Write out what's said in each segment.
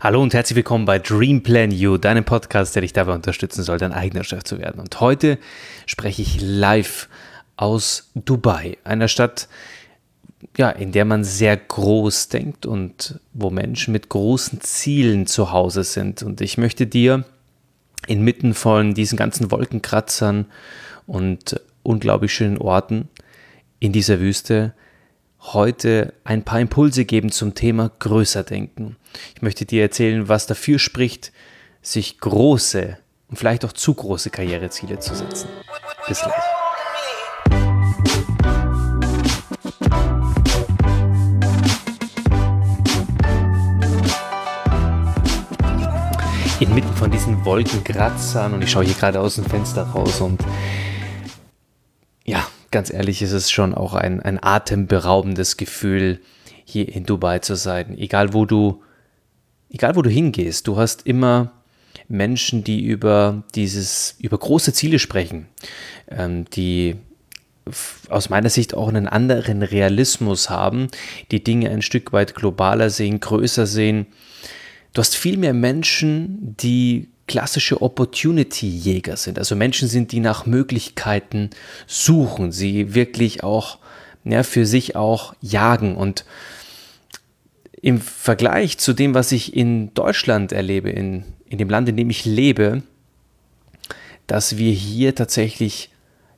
Hallo und herzlich willkommen bei Dream Plan You, deinem Podcast, der dich dabei unterstützen soll, dein eigener Chef zu werden. Und heute spreche ich live aus Dubai, einer Stadt, in der man sehr groß denkt und wo Menschen mit großen Zielen zu Hause sind. Und ich möchte dir inmitten von diesen ganzen Wolkenkratzern und unglaublich schönen Orten in dieser Wüste heute ein paar Impulse geben zum Thema größer denken. Ich möchte dir erzählen, was dafür spricht, sich große und vielleicht auch zu große Karriereziele zu setzen. Bis gleich. Inmitten von diesen Wolkenkratzern und ich schaue hier gerade aus dem Fenster raus und ganz ehrlich, ist es schon auch ein atemberaubendes Gefühl, hier in Dubai zu sein. Egal wo du hingehst, du hast immer Menschen, die über große Ziele sprechen, die aus meiner Sicht auch einen anderen Realismus haben, die Dinge ein Stück weit globaler sehen, größer sehen. Du hast viel mehr Menschen, die klassische Opportunity-Jäger sind, also Menschen sind, die nach Möglichkeiten suchen, sie wirklich auch für sich auch jagen. Und im Vergleich zu dem, was ich in Deutschland erlebe, in dem Land, in dem ich lebe, dass wir hier tatsächlich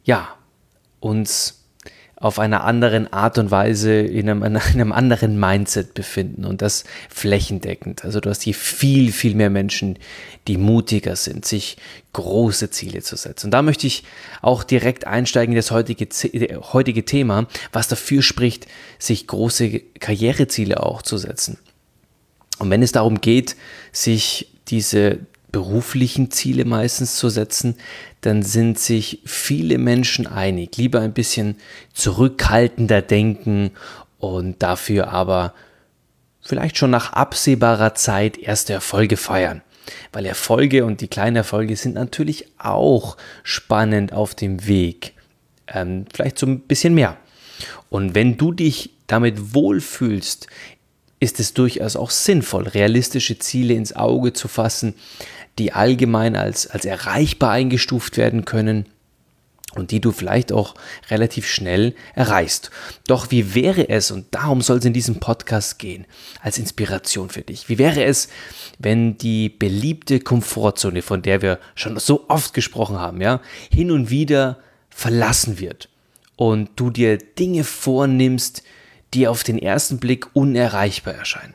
uns auf einer anderen Art und Weise in einem anderen Mindset befinden und das flächendeckend. Also du hast hier viel, viel mehr Menschen, die mutiger sind, sich große Ziele zu setzen. Und da möchte ich auch direkt einsteigen in das heutige Thema, was dafür spricht, sich große Karriereziele auch zu setzen. Und wenn es darum geht, sich diese beruflichen Ziele meistens zu setzen, dann sind sich viele Menschen einig, lieber ein bisschen zurückhaltender denken und dafür aber vielleicht schon nach absehbarer Zeit erste Erfolge feiern. Weil Erfolge und die kleinen Erfolge sind natürlich auch spannend auf dem Weg, vielleicht so ein bisschen mehr. Und wenn du dich damit wohlfühlst, ist es durchaus auch sinnvoll, realistische Ziele ins Auge zu fassen, die allgemein als erreichbar eingestuft werden können und die du vielleicht auch relativ schnell erreichst. Doch wie wäre es, und darum soll es in diesem Podcast gehen, als Inspiration für dich, wie wäre es, wenn die beliebte Komfortzone, von der wir schon so oft gesprochen haben, hin und wieder verlassen wird und du dir Dinge vornimmst, die auf den ersten Blick unerreichbar erscheinen.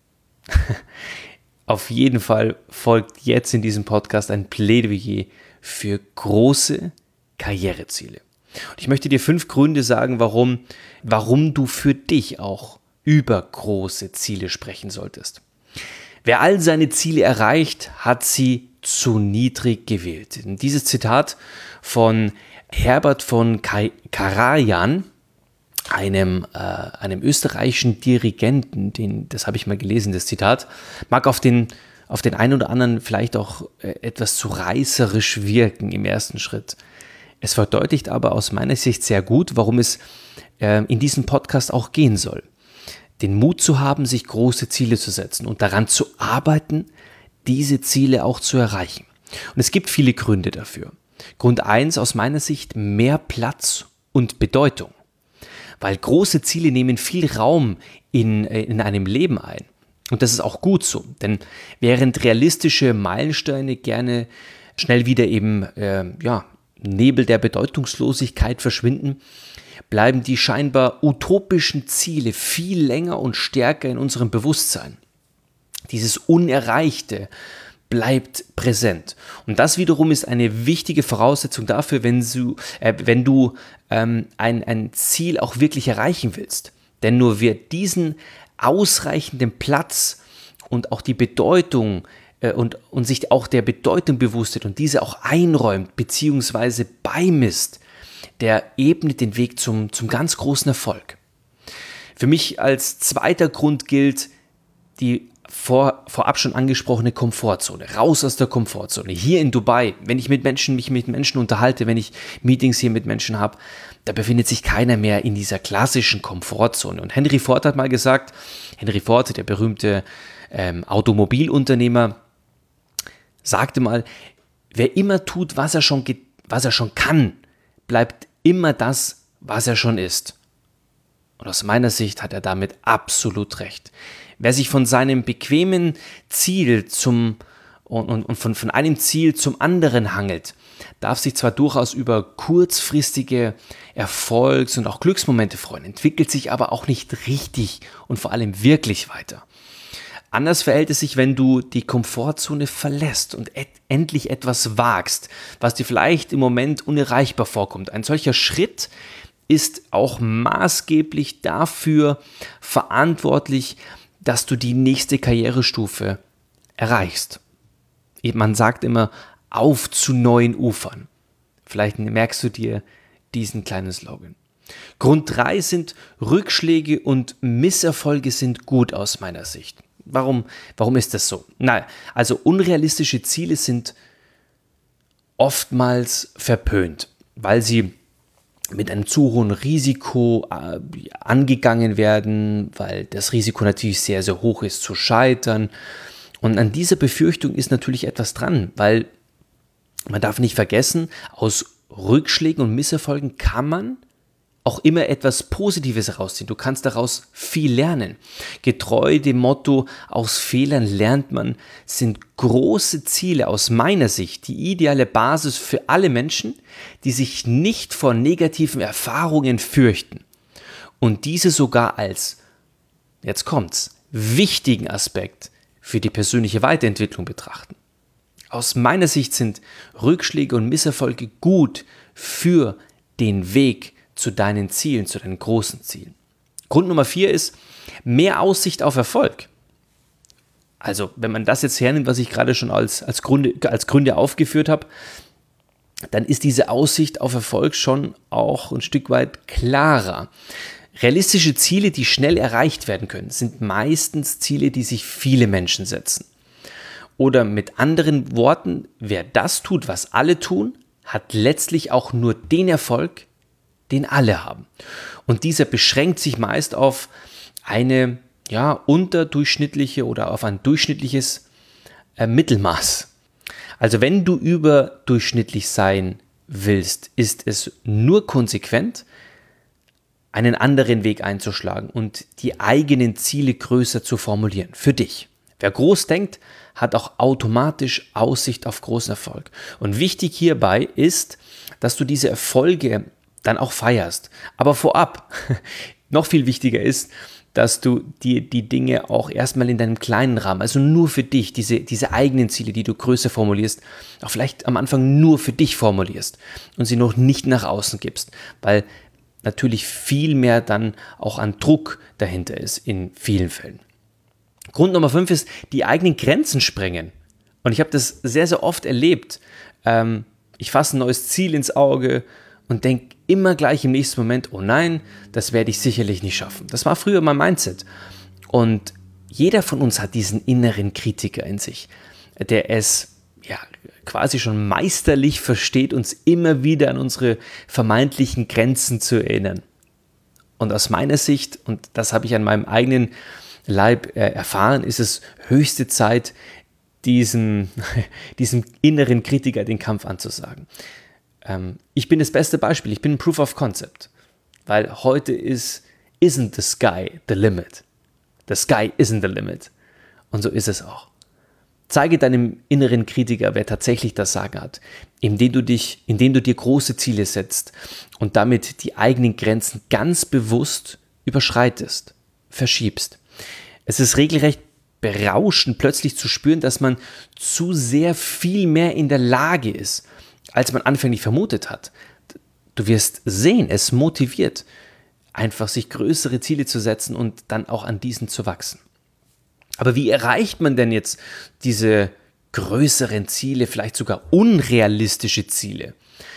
Auf jeden Fall folgt jetzt in diesem Podcast ein Plädoyer für große Karriereziele. Und ich möchte dir 5 Gründe sagen, warum du für dich auch über große Ziele sprechen solltest. Wer all seine Ziele erreicht, hat sie zu niedrig gewählt. Dieses Zitat von Herbert von Karajan, einem österreichischen Dirigenten, das habe ich mal gelesen, das Zitat, mag auf den einen oder anderen vielleicht auch etwas zu reißerisch wirken im ersten Schritt. Es verdeutlicht aber aus meiner Sicht sehr gut, warum es in diesem Podcast auch gehen soll. Den Mut zu haben, sich große Ziele zu setzen und daran zu arbeiten, diese Ziele auch zu erreichen. Und es gibt viele Gründe dafür. Grund 1 aus meiner Sicht: mehr Platz und Bedeutung. Weil große Ziele nehmen viel Raum in einem Leben ein. Und das ist auch gut so. Denn während realistische Meilensteine gerne schnell wieder im Nebel der Bedeutungslosigkeit verschwinden, bleiben die scheinbar utopischen Ziele viel länger und stärker in unserem Bewusstsein. Dieses Unerreichte bleibt präsent. Und das wiederum ist eine wichtige Voraussetzung dafür, wenn du ein Ziel auch wirklich erreichen willst. Denn nur wer diesen ausreichenden Platz und auch die Bedeutung und sich auch der Bedeutung bewusst wird und diese auch einräumt bzw. beimisst, der ebnet den Weg zum ganz großen Erfolg. Für mich als zweiter Grund gilt die vorab schon angesprochene Komfortzone. Raus aus der Komfortzone. Hier in Dubai, wenn ich mich mit Menschen unterhalte, wenn ich Meetings hier mit Menschen habe, da befindet sich keiner mehr in dieser klassischen Komfortzone. Und Henry Ford hat mal gesagt, Henry Ford, der berühmte Automobilunternehmer, sagte mal, wer immer tut, was er schon kann, bleibt immer das, was er schon ist. Und aus meiner Sicht hat er damit absolut recht. Wer sich von seinem bequemen Ziel von einem Ziel zum anderen hangelt, darf sich zwar durchaus über kurzfristige Erfolgs- und auch Glücksmomente freuen, entwickelt sich aber auch nicht richtig und vor allem wirklich weiter. Anders verhält es sich, wenn du die Komfortzone verlässt und endlich etwas wagst, was dir vielleicht im Moment unerreichbar vorkommt. Ein solcher Schritt ist auch maßgeblich dafür verantwortlich, dass du die nächste Karrierestufe erreichst. Man sagt immer, auf zu neuen Ufern. Vielleicht merkst du dir diesen kleinen Slogan. Grund 3 sind Rückschläge und Misserfolge sind gut aus meiner Sicht. Warum ist das so? Also unrealistische Ziele sind oftmals verpönt, weil sie mit einem zu hohen Risiko angegangen werden, weil das Risiko natürlich sehr, sehr hoch ist zu scheitern. Und an dieser Befürchtung ist natürlich etwas dran, weil man darf nicht vergessen, aus Rückschlägen und Misserfolgen kann man auch immer etwas Positives herausziehen. Du kannst daraus viel lernen. Getreu dem Motto, aus Fehlern lernt man, sind große Ziele aus meiner Sicht die ideale Basis für alle Menschen, die sich nicht vor negativen Erfahrungen fürchten und diese sogar als, jetzt kommt's, wichtigen Aspekt für die persönliche Weiterentwicklung betrachten. Aus meiner Sicht sind Rückschläge und Misserfolge gut für den Weg zu deinen Zielen, zu deinen großen Zielen. Grund Nummer 4 ist mehr Aussicht auf Erfolg. Also, wenn man das jetzt hernimmt, was ich gerade schon als Gründe aufgeführt habe, dann ist diese Aussicht auf Erfolg schon auch ein Stück weit klarer. Realistische Ziele, die schnell erreicht werden können, sind meistens Ziele, die sich viele Menschen setzen. Oder mit anderen Worten, wer das tut, was alle tun, hat letztlich auch nur den Erfolg, den alle haben. Und dieser beschränkt sich meist auf eine unterdurchschnittliche oder auf ein durchschnittliches Mittelmaß. Also wenn du überdurchschnittlich sein willst, ist es nur konsequent, einen anderen Weg einzuschlagen und die eigenen Ziele größer zu formulieren. Für dich. Wer groß denkt, hat auch automatisch Aussicht auf großen Erfolg. Und wichtig hierbei ist, dass du diese Erfolge dann auch feierst. Aber vorab, noch viel wichtiger ist, dass du dir die Dinge auch erstmal in deinem kleinen Rahmen, also nur für dich, diese eigenen Ziele, die du größer formulierst, auch vielleicht am Anfang nur für dich formulierst und sie noch nicht nach außen gibst, weil natürlich viel mehr dann auch an Druck dahinter ist in vielen Fällen. Grund Nummer 5 ist, die eigenen Grenzen sprengen. Und ich habe das sehr, sehr oft erlebt. Ich fasse ein neues Ziel ins Auge und denke immer gleich im nächsten Moment, oh nein, das werde ich sicherlich nicht schaffen. Das war früher mein Mindset. Und jeder von uns hat diesen inneren Kritiker in sich, der es quasi schon meisterlich versteht, uns immer wieder an unsere vermeintlichen Grenzen zu erinnern. Und aus meiner Sicht, und das habe ich an meinem eigenen Leib erfahren, ist es höchste Zeit, diesem inneren Kritiker den Kampf anzusagen. Ich bin das beste Beispiel, ich bin ein Proof of Concept, weil heute isn't the sky the limit. The sky isn't the limit. Und so ist es auch. Zeige deinem inneren Kritiker, wer tatsächlich das Sagen hat, indem du dir große Ziele setzt und damit die eigenen Grenzen ganz bewusst überschreitest, verschiebst. Es ist regelrecht berauschend, plötzlich zu spüren, dass man zu sehr viel mehr in der Lage ist, als man anfänglich vermutet hat. Du wirst sehen, es motiviert, einfach sich größere Ziele zu setzen und dann auch an diesen zu wachsen. Aber wie erreicht man denn jetzt diese größeren Ziele, vielleicht sogar unrealistische Ziele?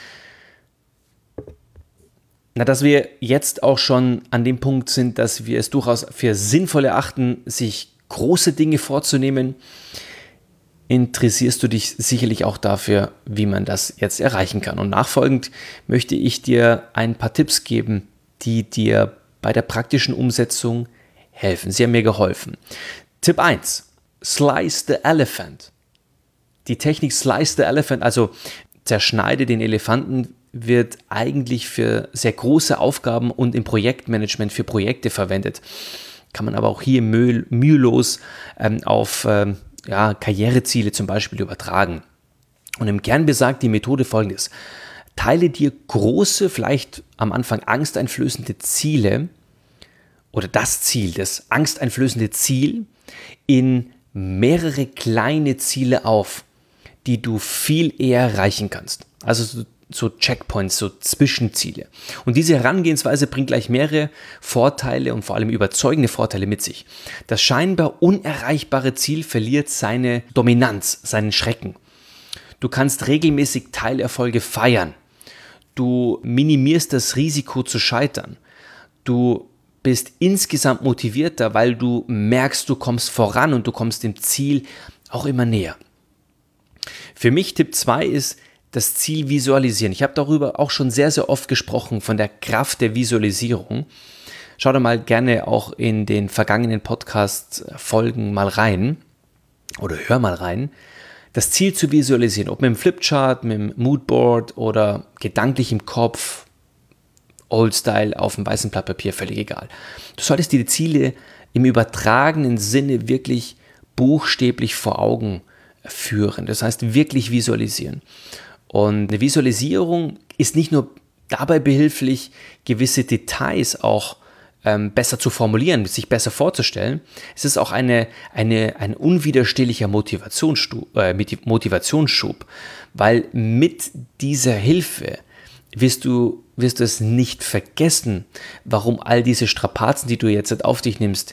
Dass wir jetzt auch schon an dem Punkt sind, dass wir es durchaus für sinnvoll erachten, sich große Dinge vorzunehmen, interessierst du dich sicherlich auch dafür, wie man das jetzt erreichen kann. Und nachfolgend möchte ich dir ein paar Tipps geben, die dir bei der praktischen Umsetzung helfen. Sie haben mir geholfen. Tipp 1. Slice the elephant. Die Technik Slice the elephant, also zerschneide den Elefanten, wird eigentlich für sehr große Aufgaben und im Projektmanagement für Projekte verwendet. Kann man aber auch hier mühelos auf Karriereziele zum Beispiel übertragen. Und im Kern besagt die Methode Folgendes: Teile dir große, vielleicht am Anfang angsteinflößende Ziele oder das angsteinflößende Ziel in mehrere kleine Ziele auf, die du viel eher erreichen kannst. Also so Checkpoints, so Zwischenziele. Und diese Herangehensweise bringt gleich mehrere Vorteile und vor allem überzeugende Vorteile mit sich. Das scheinbar unerreichbare Ziel verliert seine Dominanz, seinen Schrecken. Du kannst regelmäßig Teilerfolge feiern. Du minimierst das Risiko zu scheitern. Du bist insgesamt motivierter, weil du merkst, du kommst voran und du kommst dem Ziel auch immer näher. Für mich Tipp 2 ist das Ziel visualisieren. Ich habe darüber auch schon sehr, sehr oft gesprochen, von der Kraft der Visualisierung. Schau da mal gerne auch in den vergangenen Podcast-Folgen mal rein oder hör mal rein. Das Ziel zu visualisieren, ob mit dem Flipchart, mit dem Moodboard oder gedanklich im Kopf, Old-Style auf dem weißen Blatt Papier, völlig egal. Du solltest dir die Ziele im übertragenen Sinne wirklich buchstäblich vor Augen führen. Das heißt, wirklich visualisieren. Und eine Visualisierung ist nicht nur dabei behilflich, gewisse Details auch besser zu formulieren, sich besser vorzustellen. Es ist auch ein unwiderstehlicher Motivationsschub, weil mit dieser Hilfe wirst du es nicht vergessen, warum all diese Strapazen, die du jetzt auf dich nimmst,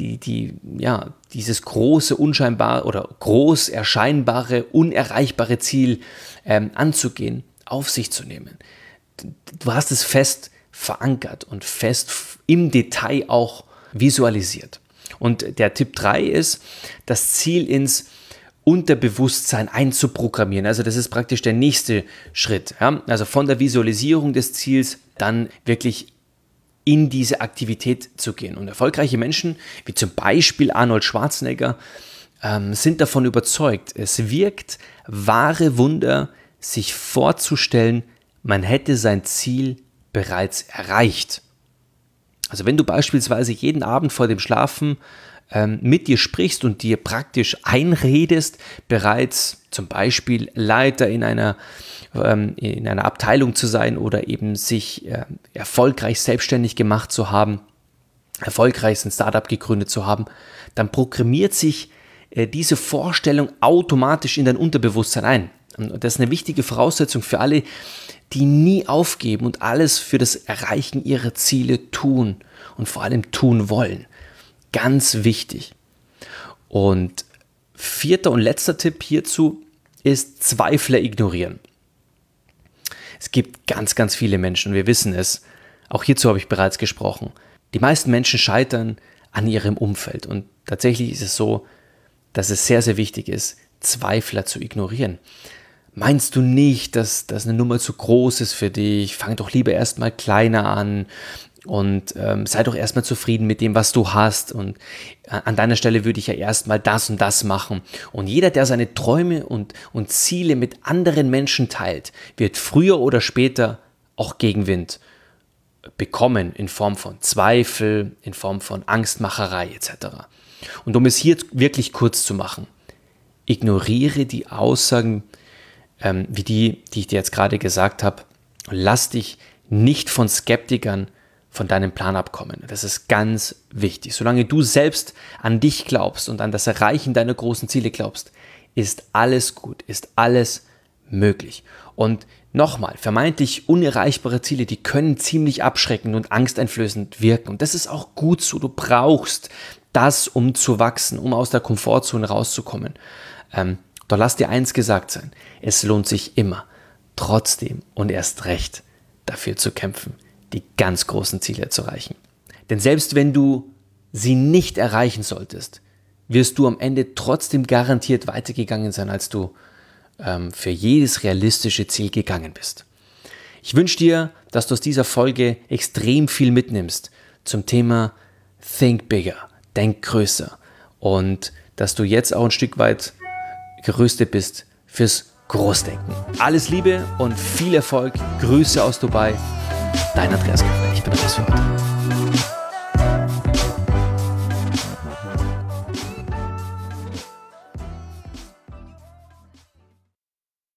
dieses große, unscheinbare oder groß erscheinbare, unerreichbare Ziel anzugehen, auf sich zu nehmen. Du hast es fest verankert und fest im Detail auch visualisiert. Und der Tipp 3 ist, das Ziel ins Unterbewusstsein einzuprogrammieren. Also das ist praktisch der nächste Schritt. Ja? Also von der Visualisierung des Ziels dann wirklich in diese Aktivität zu gehen. Und erfolgreiche Menschen, wie zum Beispiel Arnold Schwarzenegger, sind davon überzeugt, es wirkt wahre Wunder, sich vorzustellen, man hätte sein Ziel bereits erreicht. Also wenn du beispielsweise jeden Abend vor dem Schlafen mit dir sprichst und dir praktisch einredest, bereits zum Beispiel Leiter in einer Abteilung zu sein oder eben sich erfolgreich selbstständig gemacht zu haben, erfolgreich ein Startup gegründet zu haben, dann programmiert sich diese Vorstellung automatisch in dein Unterbewusstsein ein. Und das ist eine wichtige Voraussetzung für alle, die nie aufgeben und alles für das Erreichen ihrer Ziele tun und vor allem tun wollen. Ganz wichtig. Und 4. und letzter Tipp hierzu ist Zweifler ignorieren. Es gibt ganz, ganz viele Menschen, wir wissen es, auch hierzu habe ich bereits gesprochen. Die meisten Menschen scheitern an ihrem Umfeld und tatsächlich ist es so, dass es sehr, sehr wichtig ist, Zweifler zu ignorieren. Meinst du nicht, dass das eine Nummer zu groß ist für dich? Fang doch lieber erstmal kleiner an und sei doch erstmal zufrieden mit dem, was du hast. Und an deiner Stelle würde ich ja erstmal das und das machen. Und jeder, der seine Träume und Ziele mit anderen Menschen teilt, wird früher oder später auch Gegenwind bekommen in Form von Zweifel, in Form von Angstmacherei etc. Und um es hier wirklich kurz zu machen, ignoriere die Aussagen, wie die ich dir jetzt gerade gesagt habe. Lass dich nicht von Skeptikern von deinem Plan abkommen. Das ist ganz wichtig. Solange du selbst an dich glaubst und an das Erreichen deiner großen Ziele glaubst, ist alles gut, ist alles möglich. Und nochmal, vermeintlich unerreichbare Ziele, die können ziemlich abschreckend und angsteinflößend wirken. Und das ist auch gut so. Du brauchst das, um zu wachsen, um aus der Komfortzone rauszukommen. Doch lass dir eins gesagt sein, es lohnt sich immer, trotzdem und erst recht dafür zu kämpfen, die ganz großen Ziele zu erreichen. Denn selbst wenn du sie nicht erreichen solltest, wirst du am Ende trotzdem garantiert weitergegangen sein, als du für jedes realistische Ziel gegangen bist. Ich wünsche dir, dass du aus dieser Folge extrem viel mitnimmst zum Thema Think Bigger, denk größer und dass du jetzt auch ein Stück weit gerüstet bist fürs Großdenken. Alles Liebe und viel Erfolg. Grüße aus Dubai. Dein Andreas Köffler. Ich bin raus für heute.